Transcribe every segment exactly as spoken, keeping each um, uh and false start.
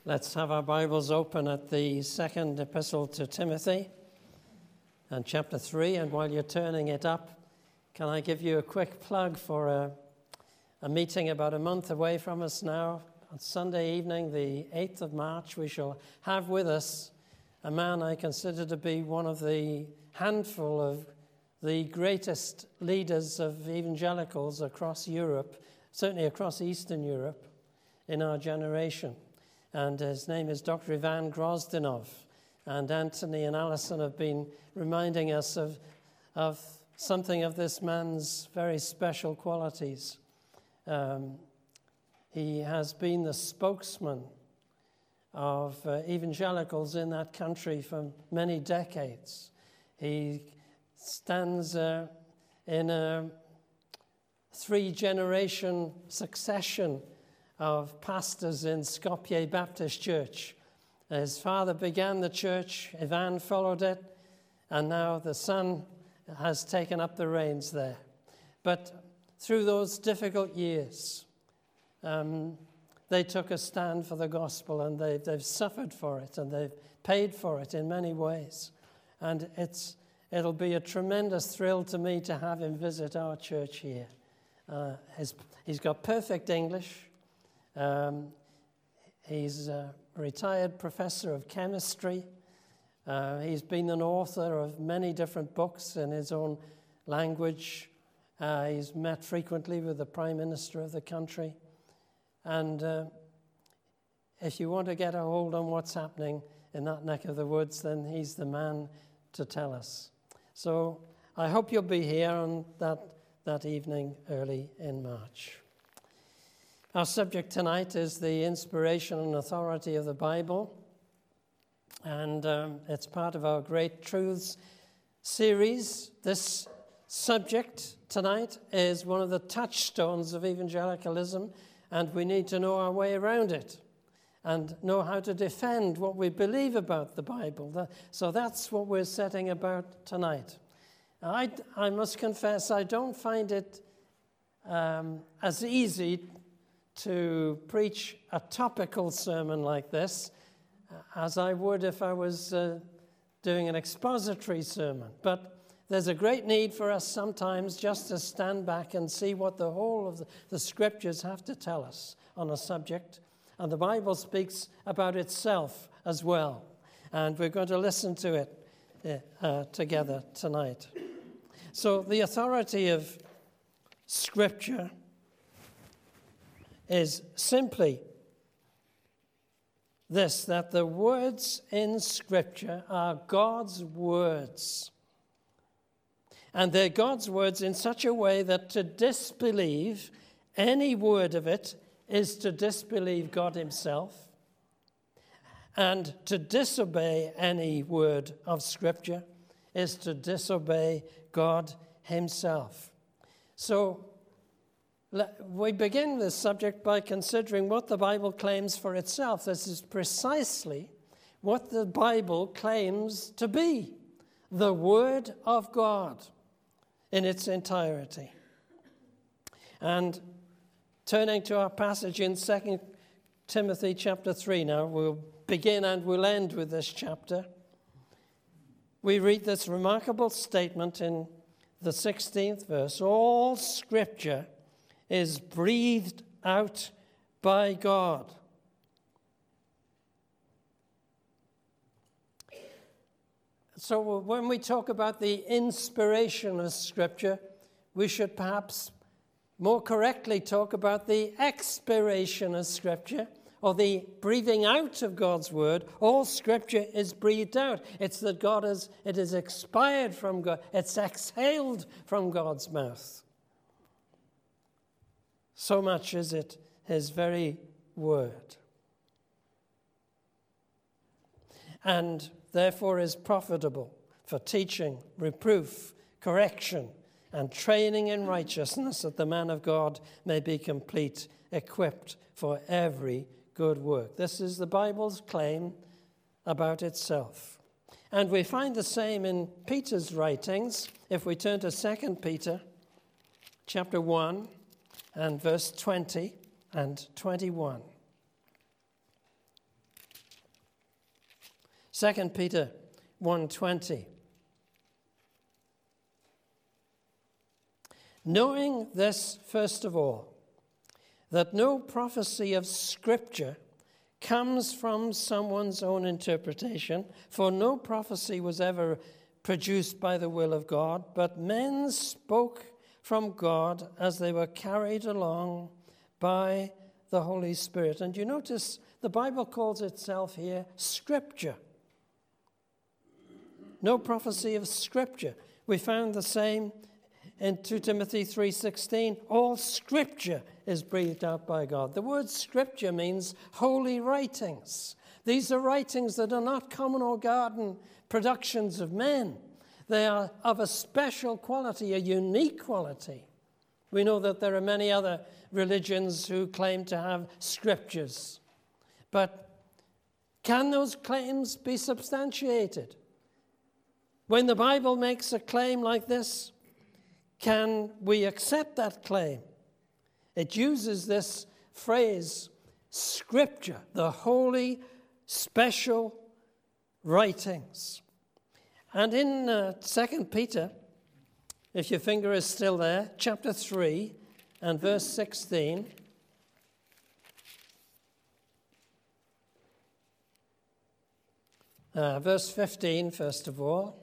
Let's have our Bibles open at the second epistle to Timothy and chapter three. And while you're turning it up, can I give you a quick plug for a, a meeting about a month away from us now? On Sunday evening, the eighth of March, we shall have with us a man I consider to be one of the handful of the greatest leaders of evangelicals across Europe, certainly across Eastern Europe, in our generation. And his name is Doctor Ivan Grozdanov. And Anthony and Alison have been reminding us of, of something of this man's very special qualities. Um, he has been the spokesman of uh, evangelicals in that country for many decades. He stands uh, in a three-generation succession of pastors in Skopje Baptist Church. His father began the church, Ivan followed it, and now the son has taken up the reins there. But through those difficult years, um, they took a stand for the gospel, and they've, they've suffered for it, and they've paid for it in many ways. And it's it'll be a tremendous thrill to me to have him visit our church here. Uh, his, he's got perfect English. Um, he's a retired professor of chemistry. Uh, he's been an author of many different books in his own language. Uh, he's met frequently with the Prime Minister of the country. And uh, if you want to get a hold on what's happening in that neck of the woods, then he's the man to tell us. So I hope you'll be here on that, that evening early in March. Our subject tonight is the inspiration and authority of the Bible, and um, it's part of our Great Truths series. This subject tonight is one of the touchstones of evangelicalism, and we need to know our way around it and know how to defend what we believe about the Bible. So that's what we're setting about tonight. I, I must confess, I don't find it um, as easy to preach a topical sermon like this as I would if I was uh, doing an expository sermon. But there's a great need for us sometimes just to stand back and see what the whole of the, the scriptures have to tell us on a subject. And the Bible speaks about itself as well. And we're going to listen to it uh, together tonight. So the authority of Scripture is simply this, that the words in Scripture are God's words. And they're God's words in such a way that to disbelieve any word of it is to disbelieve God himself. And to disobey any word of Scripture is to disobey God himself. So we begin this subject by considering what the Bible claims for itself. This is precisely what the Bible claims to be, the Word of God in its entirety. And turning to our passage in Second Timothy chapter three now, we'll begin and we'll end with this chapter. We read this remarkable statement in the sixteenth verse. All Scripture is breathed out by God. So when we talk about the inspiration of Scripture, we should perhaps more correctly talk about the expiration of Scripture, or the breathing out of God's word. All Scripture is breathed out. It's that God is, it is expired from God. It's exhaled from God's mouth. So much is it his very word. And therefore is profitable for teaching, reproof, correction, and training in righteousness, that the man of God may be complete, equipped for every good work. This is the Bible's claim about itself. And we find the same in Peter's writings. If we turn to Second Peter chapter one and verse twenty and twenty-one. Second Peter one twenty. Knowing this, first of all, that no prophecy of Scripture comes from someone's own interpretation, for no prophecy was ever produced by the will of God, but men spoke from God as they were carried along by the Holy Spirit. And you notice the Bible calls itself here Scripture. No prophecy of Scripture. We found the same in Second Timothy three sixteen. All Scripture is breathed out by God. The word Scripture means holy writings. These are writings that are not common or garden productions of men. They are of a special quality, a unique quality. We know that there are many other religions who claim to have scriptures. But can those claims be substantiated? When the Bible makes a claim like this, can we accept that claim? It uses this phrase, Scripture, the holy, special writings. And in uh, Second Peter, if your finger is still there, chapter three and verse sixteen. Uh, verse fifteen, first of all.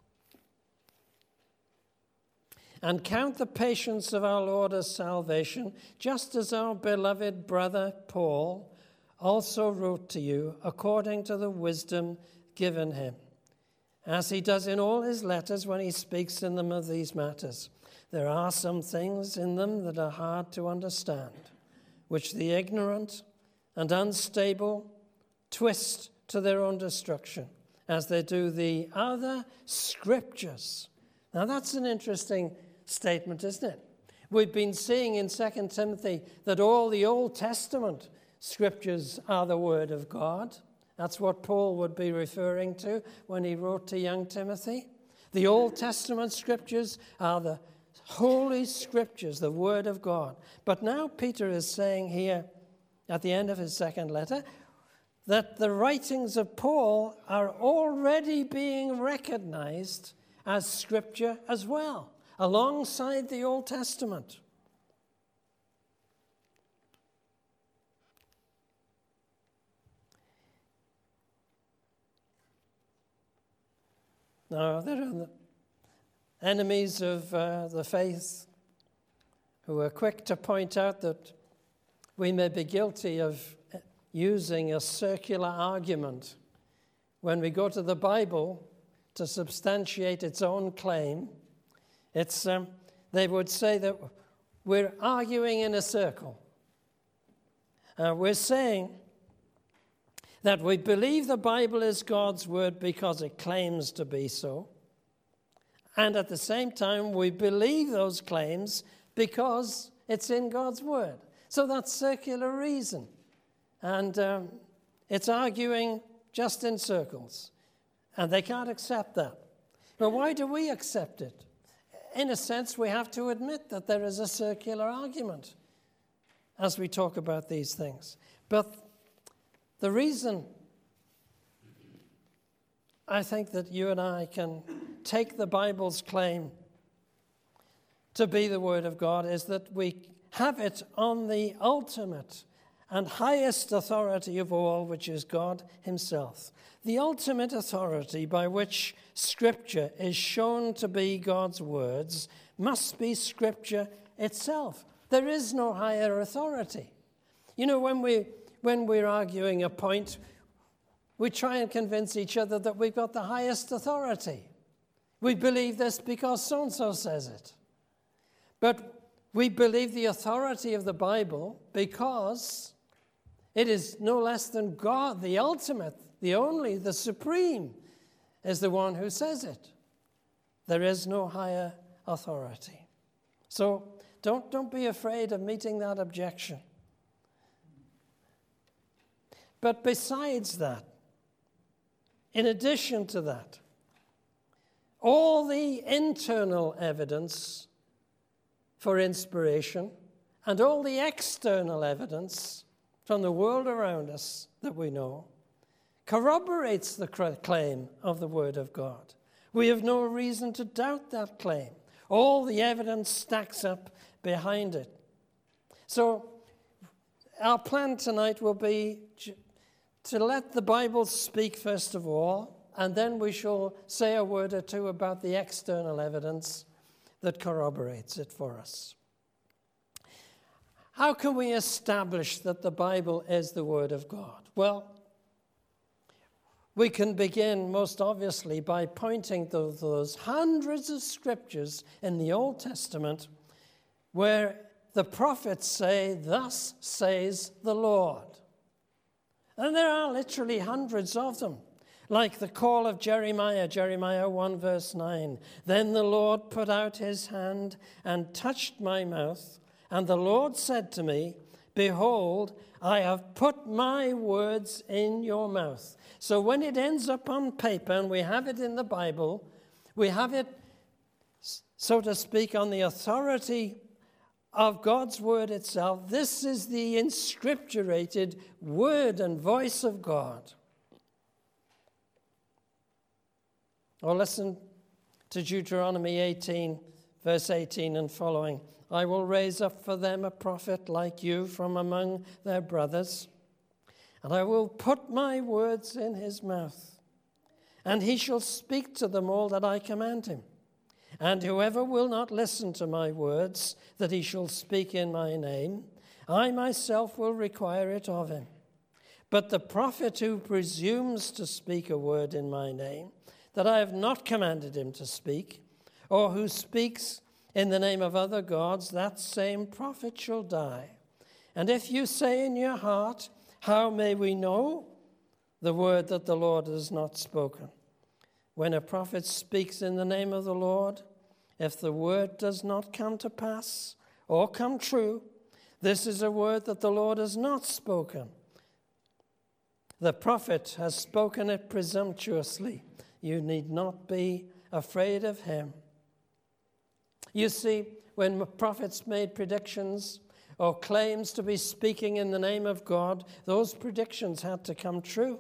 And count the patience of our Lord as salvation, just as our beloved brother Paul also wrote to you, according to the wisdom given him, as he does in all his letters when he speaks in them of these matters. There are some things in them that are hard to understand, which the ignorant and unstable twist to their own destruction, as they do the other scriptures. Now that's an interesting statement, isn't it? We've been seeing in Second Timothy that all the Old Testament scriptures are the Word of God. That's what Paul would be referring to when he wrote to young Timothy. The Old Testament scriptures are the holy scriptures, the Word of God. But now Peter is saying here at the end of his second letter that the writings of Paul are already being recognized as scripture as well, alongside the Old Testament. Now, there are the enemies of uh, the faith who are quick to point out that we may be guilty of using a circular argument when we go to the Bible to substantiate its own claim. It's um, they would say that we're arguing in a circle. Uh, we're saying that we believe the Bible is God's word because it claims to be so. And at the same time, we believe those claims because it's in God's word. So that's circular reason. And um, it's arguing just in circles. And they can't accept that. But why do we accept it? In a sense, we have to admit that there is a circular argument as we talk about these things. But the reason I think that you and I can take the Bible's claim to be the Word of God is that we have it on the ultimate and highest authority of all, which is God himself. The ultimate authority by which Scripture is shown to be God's words must be Scripture itself. There is no higher authority. You know, when we When we're arguing a point, we try and convince each other that we've got the highest authority. We believe this because so-and-so says it. But we believe the authority of the Bible because it is no less than God, the ultimate, the only, the supreme, is the one who says it. There is no higher authority. So don't, don't be afraid of meeting that objection. But besides that, in addition to that, all the internal evidence for inspiration and all the external evidence from the world around us that we know corroborates the claim of the Word of God. We have no reason to doubt that claim. All the evidence stacks up behind it. So our plan tonight will be to let the Bible speak first of all, and then we shall say a word or two about the external evidence that corroborates it for us. How can we establish that the Bible is the Word of God? Well, we can begin most obviously by pointing to those hundreds of scriptures in the Old Testament where the prophets say, "Thus says the Lord." And there are literally hundreds of them. Like the call of Jeremiah, Jeremiah one verse nine. "Then the Lord put out his hand and touched my mouth, and the Lord said to me, Behold, I have put my words in your mouth." So when it ends up on paper and we have it in the Bible, we have it, so to speak, on the authority of God's word itself. This is the inscripturated word and voice of God. Or listen to Deuteronomy eighteen, verse eighteen and following. "I will raise up for them a prophet like you from among their brothers, and I will put my words in his mouth, and he shall speak to them all that I command him. And whoever will not listen to my words that he shall speak in my name, I myself will require it of him. But the prophet who presumes to speak a word in my name, that I have not commanded him to speak, or who speaks in the name of other gods, that same prophet shall die. And if you say in your heart, How may we know the word that the Lord has not spoken? When a prophet speaks in the name of the Lord, if the word does not come to pass or come true, this is a word that the Lord has not spoken. The prophet has spoken it presumptuously. You need not be afraid of him." You see, when prophets made predictions or claims to be speaking in the name of God, those predictions had to come true,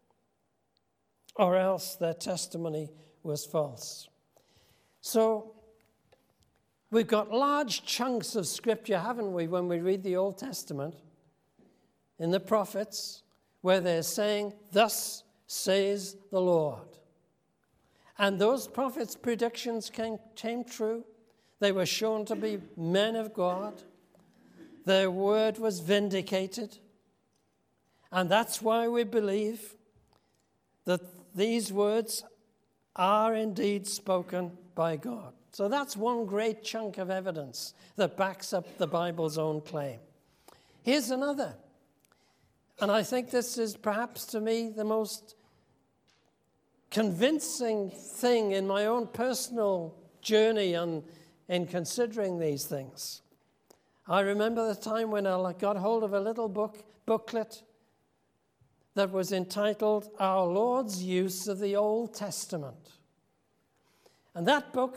or else their testimony was false. So we've got large chunks of scripture, haven't we, when we read the Old Testament, in the prophets, where they're saying, "Thus says the Lord." And those prophets' predictions came, came true. They were shown to be men of God. Their word was vindicated. And that's why we believe that these words are indeed spoken by God. So that's one great chunk of evidence that backs up the Bible's own claim. Here's another. And I think this is perhaps to me the most convincing thing in my own personal journey and in considering these things. I remember the time when I got hold of a little book booklet that was entitled Our Lord's Use of the Old Testament. And that book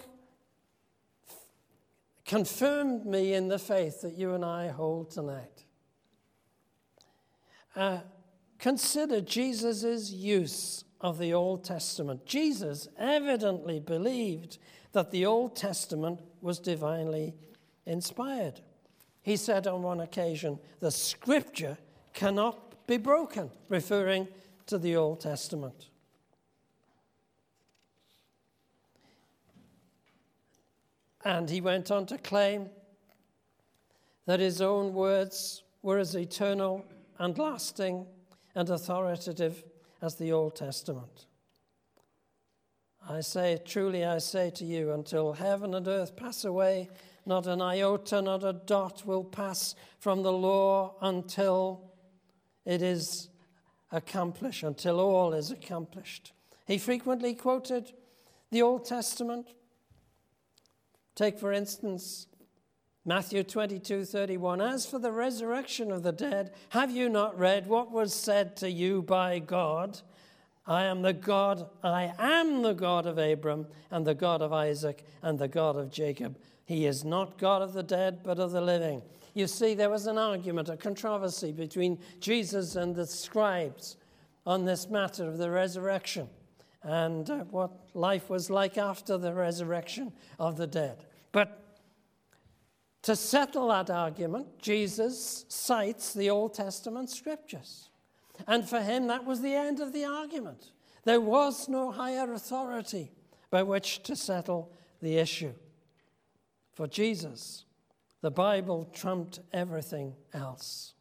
confirmed me in the faith that you and I hold tonight. Uh, consider Jesus' use of the Old Testament. Jesus evidently believed that the Old Testament was divinely inspired. He said on one occasion, "The scripture cannot be broken," referring to the Old Testament. And he went on to claim that his own words were as eternal and lasting and authoritative as the Old Testament. I say, truly I say to you, until heaven and earth pass away, not an iota, not a dot will pass from the law until it is accomplished, until all is accomplished. He frequently quoted the Old Testament. Take, for instance, Matthew twenty-two thirty-one. "As for the resurrection of the dead, have you not read what was said to you by God? I am the God, I am the God of Abram and the God of Isaac and the God of Jacob. He is not God of the dead, but of the living." You see, there was an argument, a controversy between Jesus and the scribes on this matter of the resurrection and uh, what life was like after the resurrection of the dead. But to settle that argument, Jesus cites the Old Testament scriptures. And for him, that was the end of the argument. There was no higher authority by which to settle the issue. For Jesus, the Bible trumped everything else.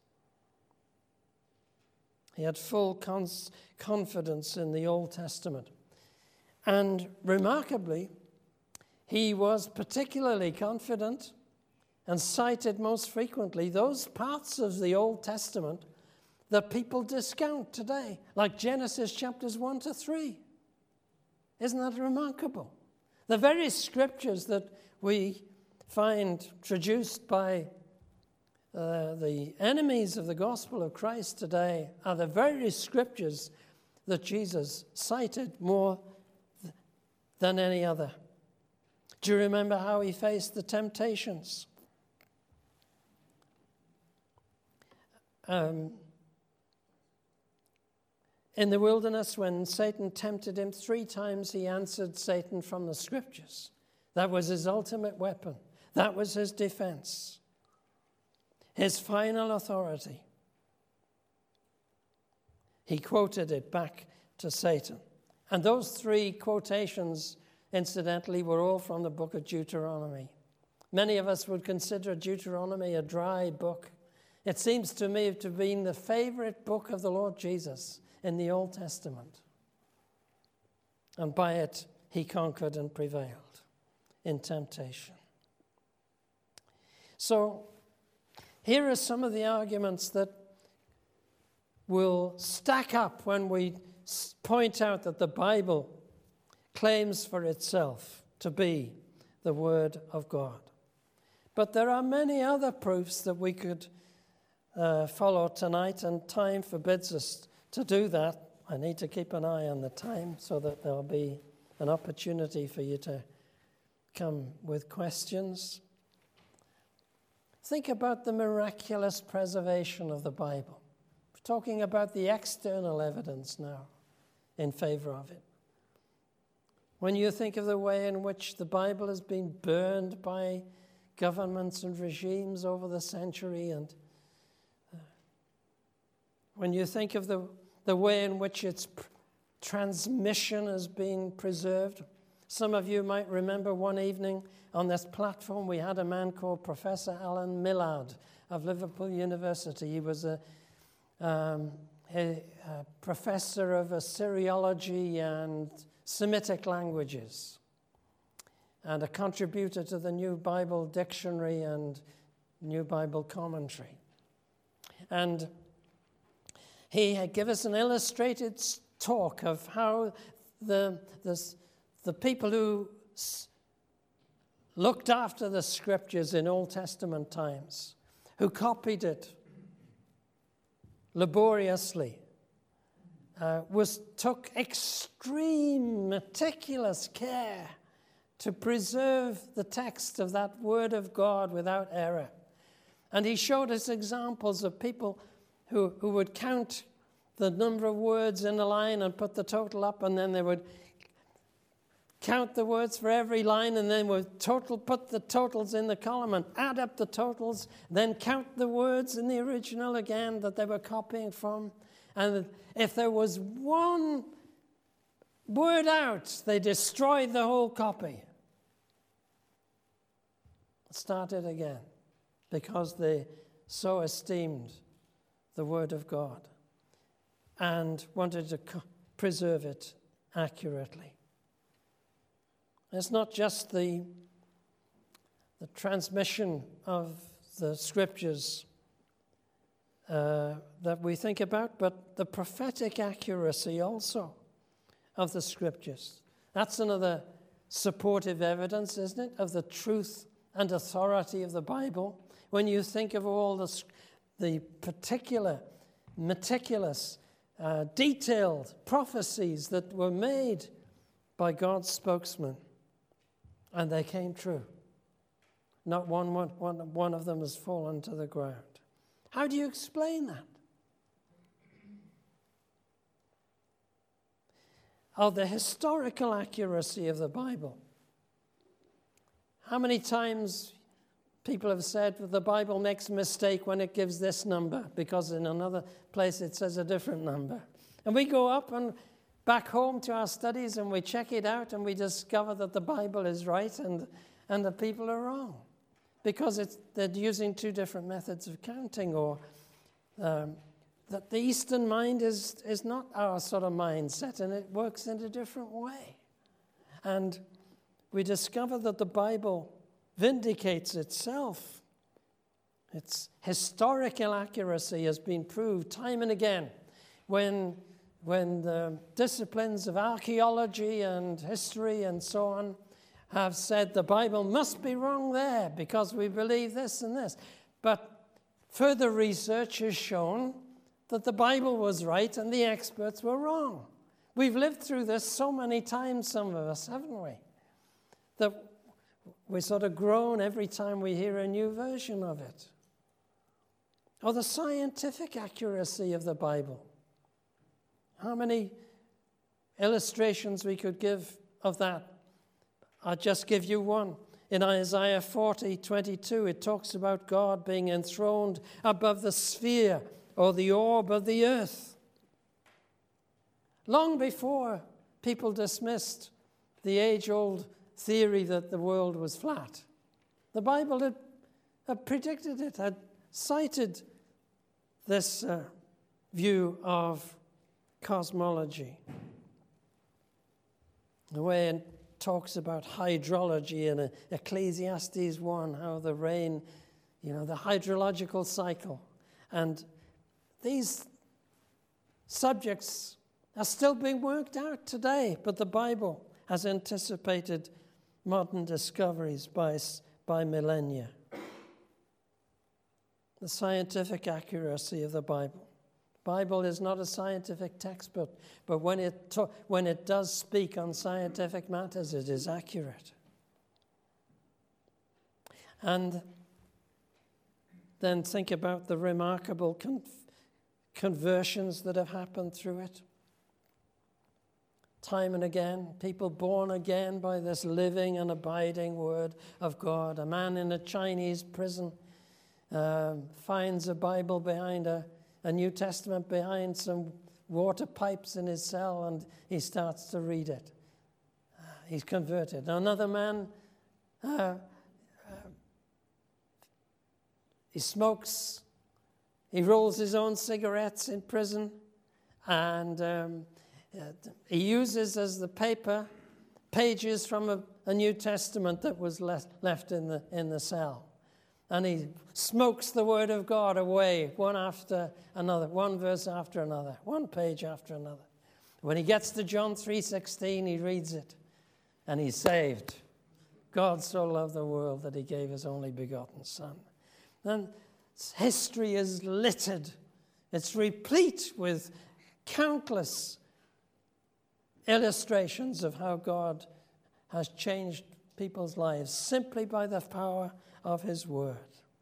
He had full cons- confidence in the Old Testament. And remarkably, he was particularly confident and cited most frequently those parts of the Old Testament that people discount today, like Genesis chapters one to three. Isn't that remarkable? The very scriptures that we find traduced by uh, the enemies of the gospel of Christ today are the very scriptures that Jesus cited more th- than any other. Do you remember how he faced the temptations? Um, in the wilderness, when Satan tempted him, three times he answered Satan from the scriptures. That was his ultimate weapon. That was his defense, his final authority. He quoted it back to Satan. And those three quotations, incidentally, were all from the book of Deuteronomy. Many of us would consider Deuteronomy a dry book. It seems to me to have been the favorite book of the Lord Jesus in the Old Testament. And by it, he conquered and prevailed in temptation. So, here are some of the arguments that will stack up when we point out that the Bible claims for itself to be the Word of God. But there are many other proofs that we could uh, follow tonight, and time forbids us to do that. I need to keep an eye on the time so that there'll be an opportunity for you to come with questions. Think about the miraculous preservation of the Bible. We're talking about the external evidence now in favor of it. When you think of the way in which the Bible has been burned by governments and regimes over the century, and uh, when you think of the, the way in which its pr- transmission has been preserved. Some of you might remember one evening on this platform we had a man called Professor Alan Millard of Liverpool University. He was a, um, a, a professor of Assyriology and Semitic languages, and a contributor to the New Bible Dictionary and New Bible Commentary. And he had given us an illustrated talk of how the, the, the people who s- looked after the scriptures in Old Testament times, who copied it laboriously, uh, was took extreme, meticulous care to preserve the text of that Word of God without error. And he showed us examples of people who, who would count the number of words in a line and put the total up, and then they would count the words for every line, and then would total put the totals in the column and add up the totals, then count the words in the original again that they were copying from. And if there was one word out, they destroyed the whole copy. Started again, because they so esteemed the Word of God and wanted to co- preserve it accurately. It's not just the, the transmission of the scriptures uh, that we think about, but the prophetic accuracy also of the scriptures. That's another supportive evidence, isn't it, of the truth and authority of the Bible. When you think of all the, the particular, meticulous, uh, detailed prophecies that were made by God's spokesman, and they came true. Not one, one, one, one of them has fallen to the ground. How do you explain that? of the historical accuracy of the Bible. How many times people have said that the Bible makes a mistake when it gives this number because in another place it says a different number. And we go up and back home to our studies and we check it out and we discover that the Bible is right and, and the people are wrong because it's, they're using two different methods of counting, or um, that the Eastern mind is, is not our sort of mindset and it works in a different way. And we discover that the Bible vindicates itself. Its historical accuracy has been proved time and again when, when the disciplines of archaeology and history and so on have said the Bible must be wrong there because we believe this and this. But further research has shown that the Bible was right and the experts were wrong. We've lived through this so many times, some of us, haven't we? That we sort of groan every time we hear a new version of it. Or the scientific accuracy of the Bible. How many illustrations we could give of that? I'll just give you one. In Isaiah forty, twenty-two, it talks about God being enthroned above the sphere or the orb of the earth. Long before people dismissed the age-old theory that the world was flat, the Bible had, had predicted it, had cited this uh, view of cosmology. The way it talks about hydrology in Ecclesiastes one, how the rain, you know, the hydrological cycle. And these subjects are still being worked out today, but the Bible has anticipated modern discoveries by, by millennia. The scientific accuracy of the Bible. The Bible is not a scientific textbook, but when it, to, when it does speak on scientific matters, it is accurate. And then think about the remarkable con- conversions that have happened through it. Time and again, people born again by this living and abiding word of God. A man in a Chinese prison uh, finds a Bible behind a, a New Testament behind some water pipes in his cell, and he starts to read it. Uh, he's converted. Another man, uh, uh, he smokes, he rolls his own cigarettes in prison, and um, he uses as the paper pages from a, a New Testament that was left, left in the in the cell. And he smokes the Word of God away, one after another, one verse after another, one page after another. When he gets to John three sixteen, he reads it, and he's saved. God so loved the world that he gave his only begotten Son. And history is littered. It's replete with countless illustrations of how God has changed people's lives simply by the power of his word.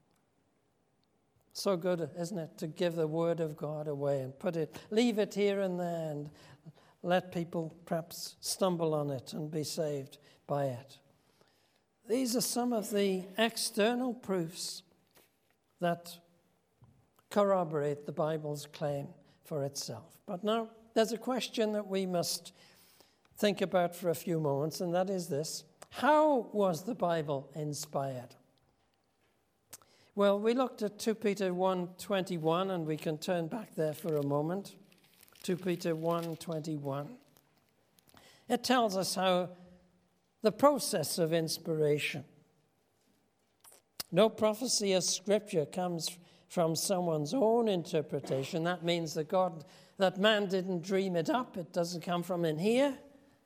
So good, isn't it, to give the word of God away and put it, leave it here and there and let people perhaps stumble on it and be saved by it. These are some of the external proofs that corroborate the Bible's claim for itself. But now there's a question that we must think about for a few moments, and that is this. How was the Bible inspired? Well, we looked at Second Peter one twenty-one, and we can turn back there for a moment. Second Peter one twenty-one. It tells us how the process of inspiration. No prophecy of Scripture comes from someone's own interpretation. That means that God, that man didn't dream it up. It doesn't come from in here.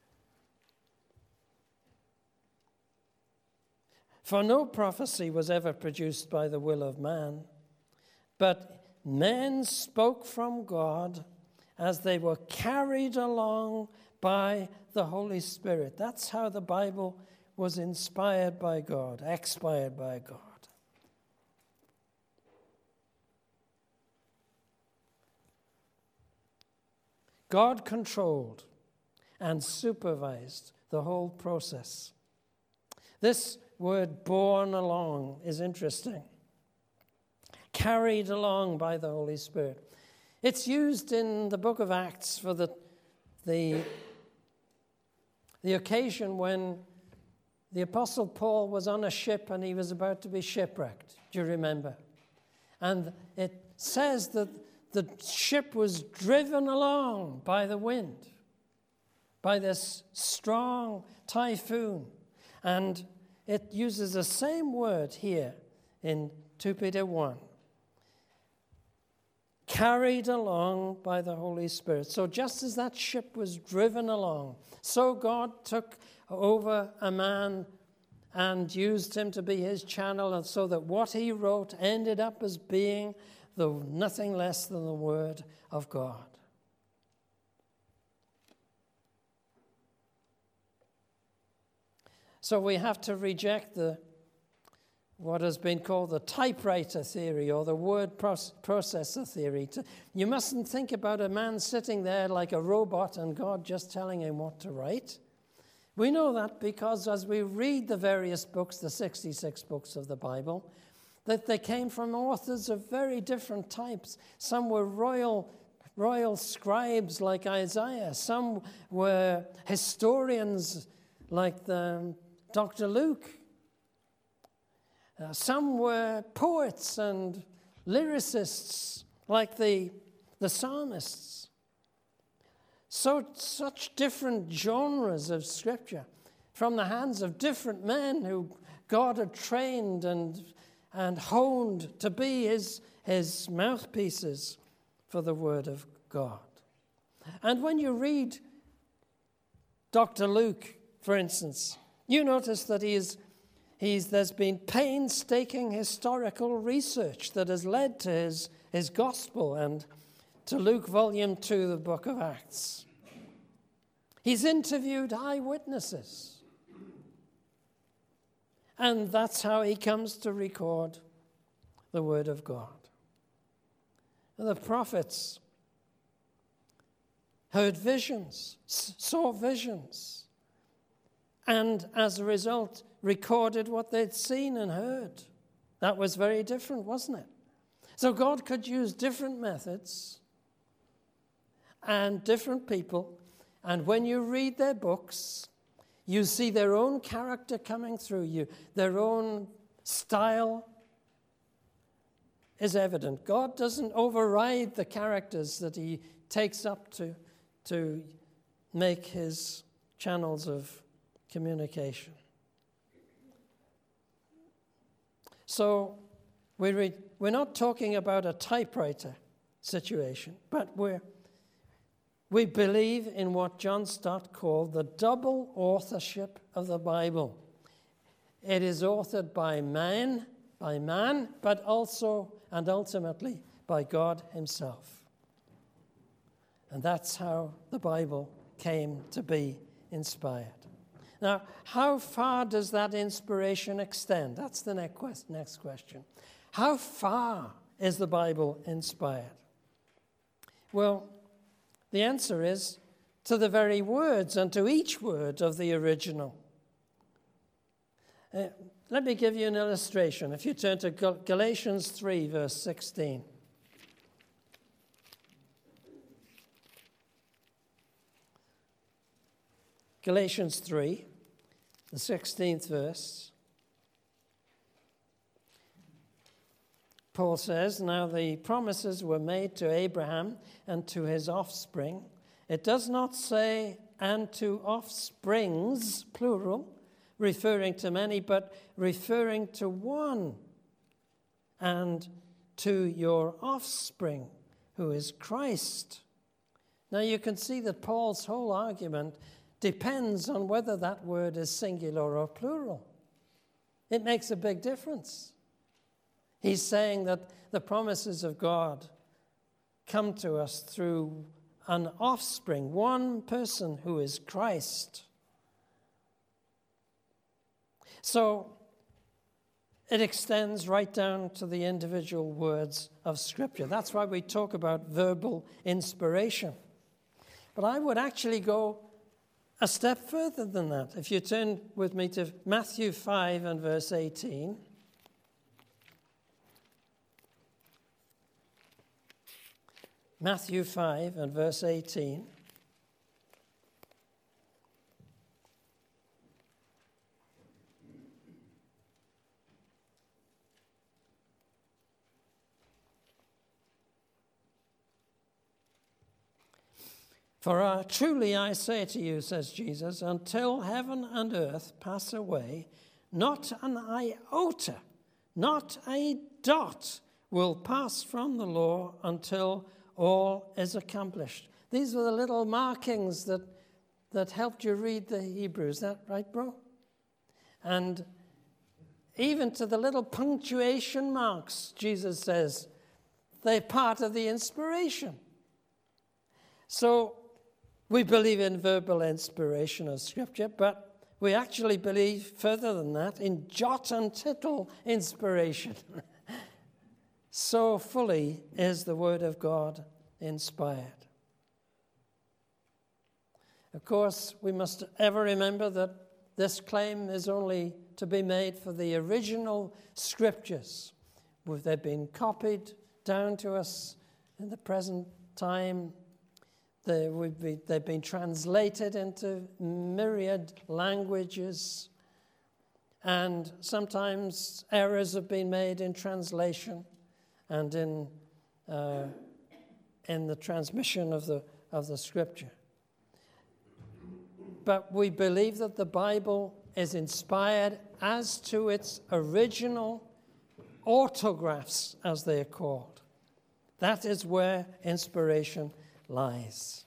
For no prophecy was ever produced by the will of man, but men spoke from God as they were carried along by the Holy Spirit. That's how the Bible was inspired by God, expired by God. God controlled and supervised the whole process. This word borne along is interesting. Carried along by the Holy Spirit. It's used in the book of Acts for the, the, the occasion when the Apostle Paul was on a ship and he was about to be shipwrecked. Do you remember? And it says that the ship was driven along by the wind, by this strong typhoon. And it uses the same word here in Second Peter one. Carried along by the Holy Spirit. So just as that ship was driven along, so God took over a man and used him to be his channel, and so that what he wrote ended up as being the nothing less than the Word of God. So we have to reject the what has been called the typewriter theory or the word processor theory. You mustn't think about a man sitting there like a robot and God just telling him what to write. We know that because as we read the various books, the sixty-six books of the Bible, that they came from authors of very different types. Some were royal, royal scribes like Isaiah. Some were historians like the, Doctor Luke. Uh, some were poets and lyricists like the, the psalmists. So such different genres of Scripture from the hands of different men who God had trained and, and honed to be his, his mouthpieces for the Word of God. And when you read Doctor Luke, for instance, you notice that he is He's, there's been painstaking historical research that has led to his, his gospel and to Luke volume two, the book of Acts. He's interviewed eyewitnesses. And that's how he comes to record the Word of God. And the prophets heard visions, saw visions, and as a result, recorded what they'd seen and heard. That was very different, wasn't it? So God could use different methods and different people, and when you read their books, you see their own character coming through you, their own style is evident. God doesn't override the characters that he takes up to, to make his channels of communication. So we read, we're not talking about a typewriter situation, but we're, we believe in what John Stott called the double authorship of the Bible. It is authored by man, by man, but also and ultimately by God himself. And that's how the Bible came to be inspired. Now, how far does that inspiration extend? That's the next question. How far is the Bible inspired? Well, the answer is to the very words and to each word of the original. Uh, let me give you an illustration. If you turn to Gal- Galatians three, verse sixteen. Galatians three, the sixteenth verse. Paul says, "Now the promises were made to Abraham and to his offspring." It does not say, "and to offsprings," plural, referring to many, but referring to one, "and to your offspring, who is Christ." Now you can see that Paul's whole argument depends on whether that word is singular or plural. It makes a big difference. He's saying that the promises of God come to us through an offspring, one person who is Christ. So it extends right down to the individual words of Scripture. That's why we talk about verbal inspiration. But I would actually go a step further than that. If you turn with me to Matthew five and verse eighteen. Matthew five and verse eighteen. For uh, truly I say to you, says Jesus, until heaven and earth pass away, not an iota, not a dot will pass from the law until all is accomplished. These were the little markings that, that helped you read the Hebrew. Is that right, bro? And even to the little punctuation marks, Jesus says, they're part of the inspiration. So we believe in verbal inspiration of Scripture, but we actually believe further than that in jot and tittle inspiration. So fully is the Word of God inspired. Of course, we must ever remember that this claim is only to be made for the original Scriptures. They've been copied down to us in the present time. They would be, they've been translated into myriad languages, and sometimes errors have been made in translation and in uh, in the transmission of the of the Scripture. But we believe that the Bible is inspired as to its original autographs, as they are called. That is where inspiration lies.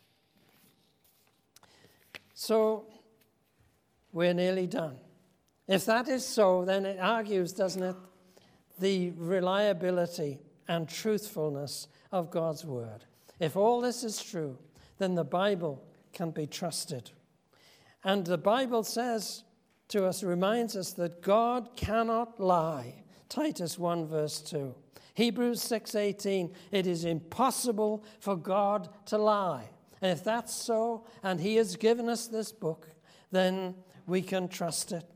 So we're nearly done. If that is so, then it argues, doesn't it, the reliability and truthfulness of God's Word. If all this is true, then the Bible can be trusted. And the Bible says to us, reminds us that God cannot lie. Titus one verse two. Hebrews six eighteen, it is impossible for God to lie. And if that's so, and he has given us this book, then we can trust it.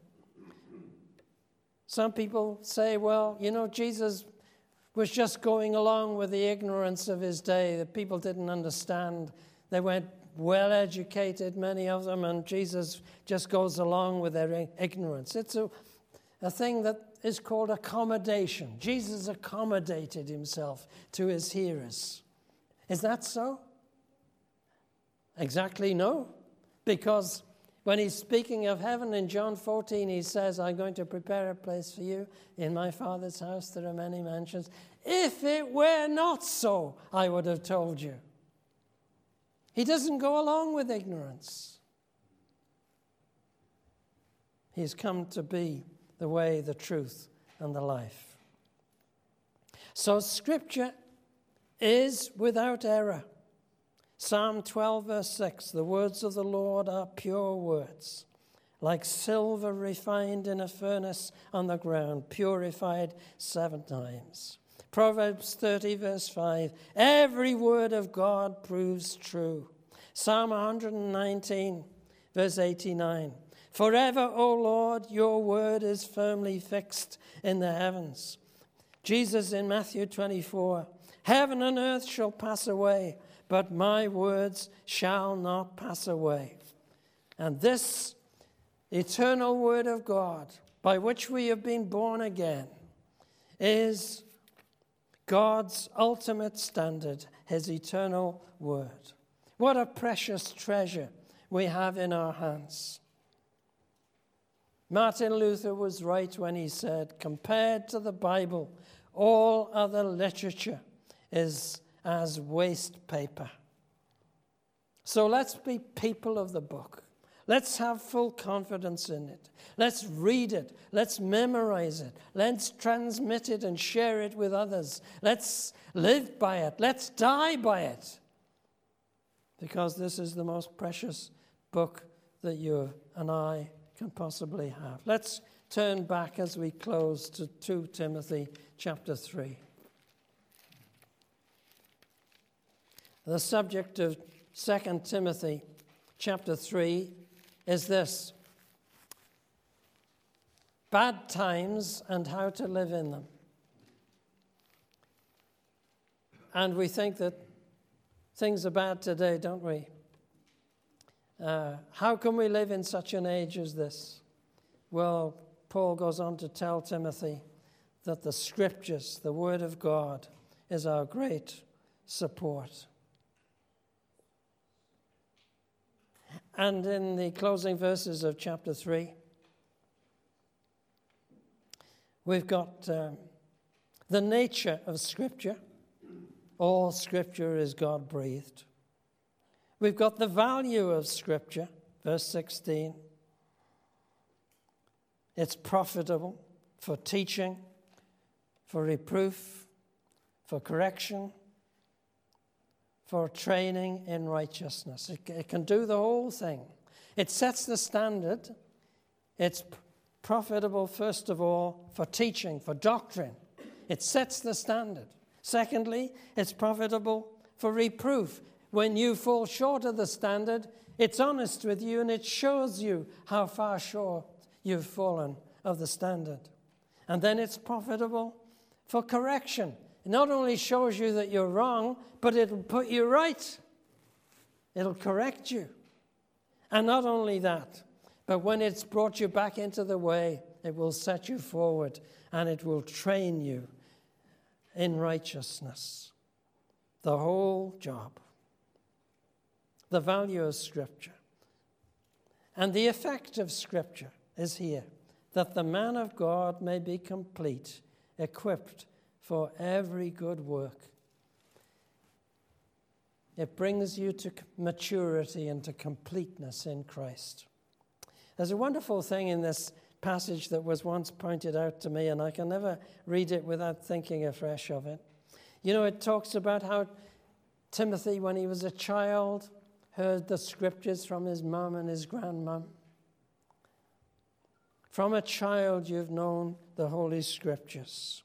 Some people say, well, you know, Jesus was just going along with the ignorance of his day. The people didn't understand. They weren't well educated, many of them, and Jesus just goes along with their ignorance. It's a, a thing that is called accommodation. Jesus accommodated himself to his hearers. Is that so? Exactly no. Because when he's speaking of heaven in John fourteen, he says, I'm going to prepare a place for you. In my Father's house there are many mansions. If it were not so, I would have told you. He doesn't go along with ignorance. He's come to be the way, the truth, and the life. So Scripture is without error. Psalm twelve, verse six, the words of the Lord are pure words, like silver refined in a furnace on the ground, purified seven times. Proverbs thirty, verse five, every word of God proves true. Psalm one nineteen, verse eighty-nine, forever, O Lord, your word is firmly fixed in the heavens. Jesus in Matthew twenty-four, heaven and earth shall pass away, but my words shall not pass away. And this eternal word of God, by which we have been born again, is God's ultimate standard, his eternal word. What a precious treasure we have in our hands. Martin Luther was right when he said, compared to the Bible, all other literature is as waste paper. So let's be people of the book. Let's have full confidence in it. Let's read it. Let's memorize it. Let's transmit it and share it with others. Let's live by it. Let's die by it. Because this is the most precious book that you and I can possibly have. Let's turn back as we close to Second Timothy chapter three. The subject of Second Timothy chapter three is this: bad times and how to live in them. And we think that things are bad today, don't we? Uh, how can we live in such an age as this? Well, Paul goes on to tell Timothy that the Scriptures, the Word of God, is our great support. And in the closing verses of chapter three, we've got um, the nature of Scripture. All Scripture is God-breathed. We've got the value of Scripture, verse sixteen. It's profitable for teaching, for reproof, for correction, for training in righteousness. It, it can do the whole thing. It sets the standard. It's profitable, first of all, for teaching, for doctrine. It sets the standard. Secondly, it's profitable for reproof. When you fall short of the standard, it's honest with you and it shows you how far short you've fallen of the standard. And then it's profitable for correction. It not only shows you that you're wrong, but it'll put you right. It'll correct you. And not only that, but when it's brought you back into the way, it will set you forward and it will train you in righteousness. The whole job. The value of Scripture. And the effect of Scripture is here, that the man of God may be complete, equipped for every good work. It brings you to maturity and to completeness in Christ. There's a wonderful thing in this passage that was once pointed out to me, and I can never read it without thinking afresh of it. You know, it talks about how Timothy, when he was a child, heard the Scriptures from his mum and his grandmum. From a child you've known the Holy Scriptures.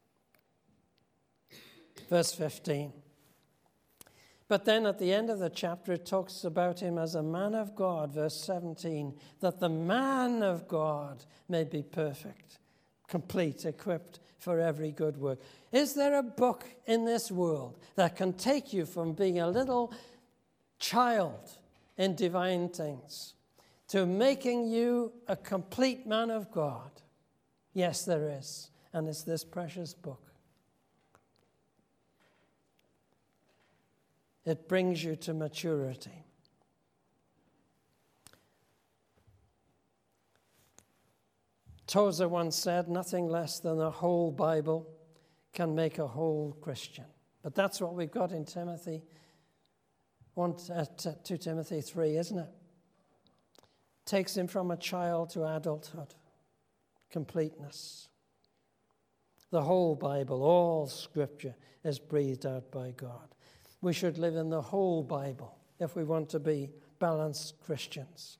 Verse fifteen. But then at the end of the chapter, it talks about him as a man of God, verse seventeen, that the man of God may be perfect, complete, equipped for every good work. Is there a book in this world that can take you from being a little child in divine things to making you a complete man of God? Yes, there is, and it's this precious book. It brings you to maturity. Tozer once said, nothing less than a whole Bible can make a whole Christian. But that's what we've got in Timothy, one, uh, two Timothy three, isn't it? Takes him from a child to adulthood, completeness. The whole Bible, all Scripture is breathed out by God. We should live in the whole Bible if we want to be balanced Christians.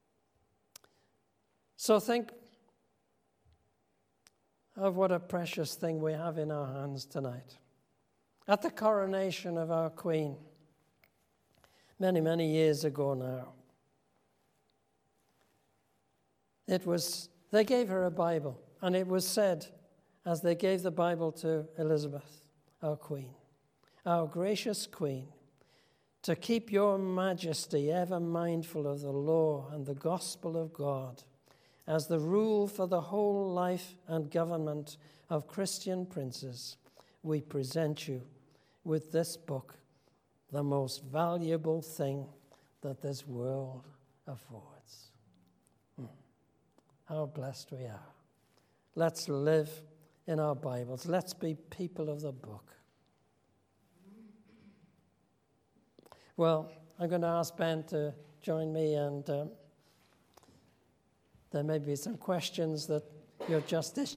So think of what a precious thing we have in our hands tonight. At the coronation of our Queen, many, many years ago now, it was, they gave her a Bible, and it was said, as they gave the Bible to Elizabeth, our Queen, our gracious Queen, to keep your majesty ever mindful of the law and the gospel of God as the rule for the whole life and government of Christian princes, we present you with this book, the most valuable thing that this world affords. Hmm. How blessed we are. Let's live in our Bibles. Let's be people of the book. Well, I'm going to ask Ben to join me, and um, there may be some questions that you're just